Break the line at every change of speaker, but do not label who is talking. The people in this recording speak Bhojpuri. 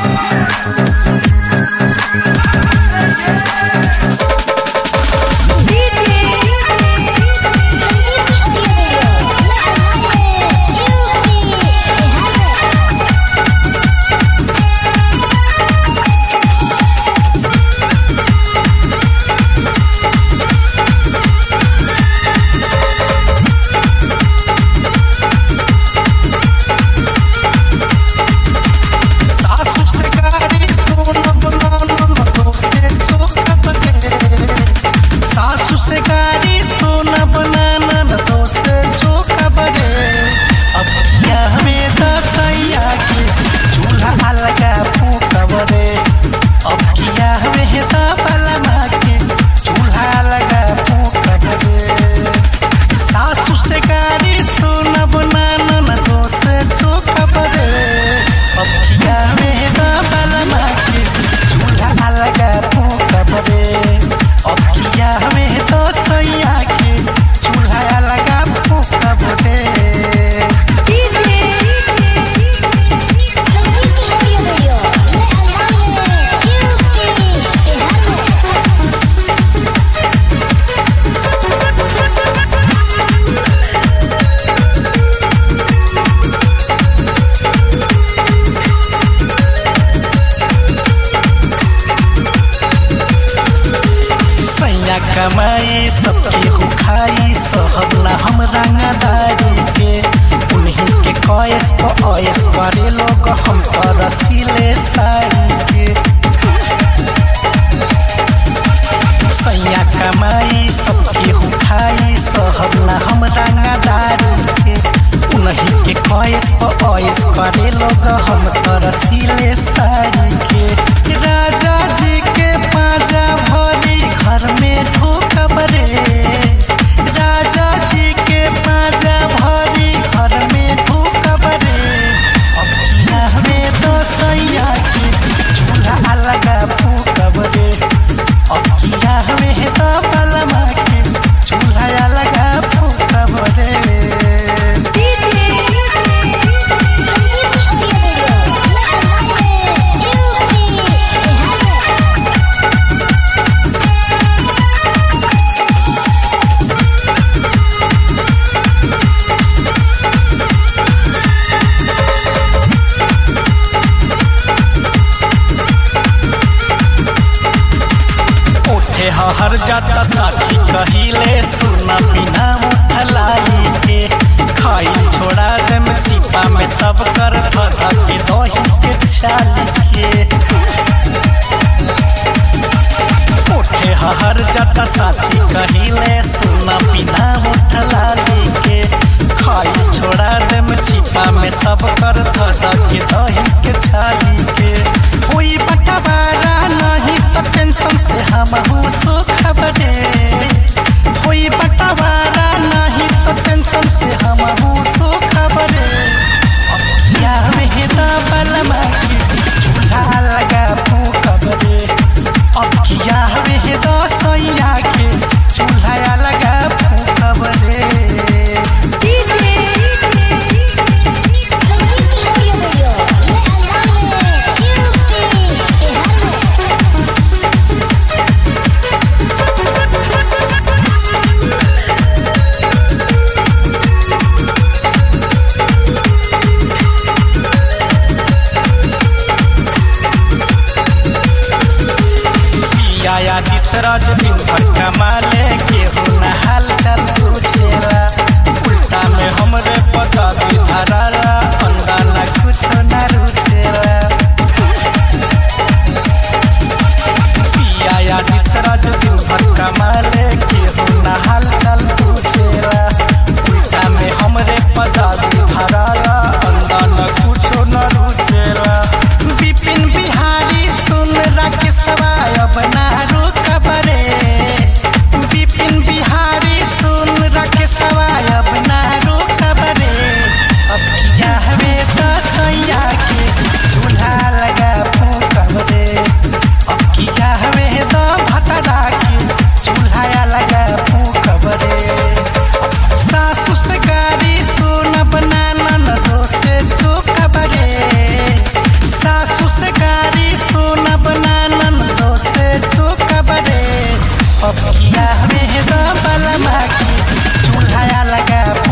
कमाई सबके हो खाई सहब ना हम रंगदारी के उन्हीं के कॉयस पर ऑयस करे लोग हम पर रसीले साड़ी के सैया कमाई सबके हो खाई सहब ना हम रंगदारी के उन्हीं के कॉयस पर ऑयस करे लोग हम पर रसीले साड़ी के राजा जी के पाजा भरी घर में ठोकब रे राजा जी के पाजा भरी घर में ठोकब रे अखिया में तो सैया के चूल्हा लगा फूकब रे अखिया में तो बलमा के चूल्हा लगा फूकब रे हर जाता साथी कहिले सुना बिना उठलाई के खाई छोड़ा दम सीपा में सब कर धधा के दही के छाली के उठे हर जाता साथी कहिले सुना बिना उठलाई के खाई छोड़ा दम सीपा में सब कर धधा के दही के छाली के कोई बटवारा नहीं तो टेंशन से हम सो खबरे कोई बटवारा नहीं तो टेंशन से हम सो खबरे अखिया में तो बलमा के चूल्हा लगा फूकब रे अखिया में तो सैया के चूल्हा लगा फूकब रे राज दिन भर कमाले केहू न हाल चाल पूछेला उल्टा में हमरे पता भी धराला अंडा न कुछ न रुचेला पिया यादित राज दिन भर कमाले केहू न हाल चाल पूछेला उल्टा में हमरे पता भी धराला अंडा न कुछ न रुचेला विपिन बिहारी सुन रख सवाय बना विपिन बिहारी सुन रख सवाय बना रोकब रे अब किया में बलमा की चूल्हा लगा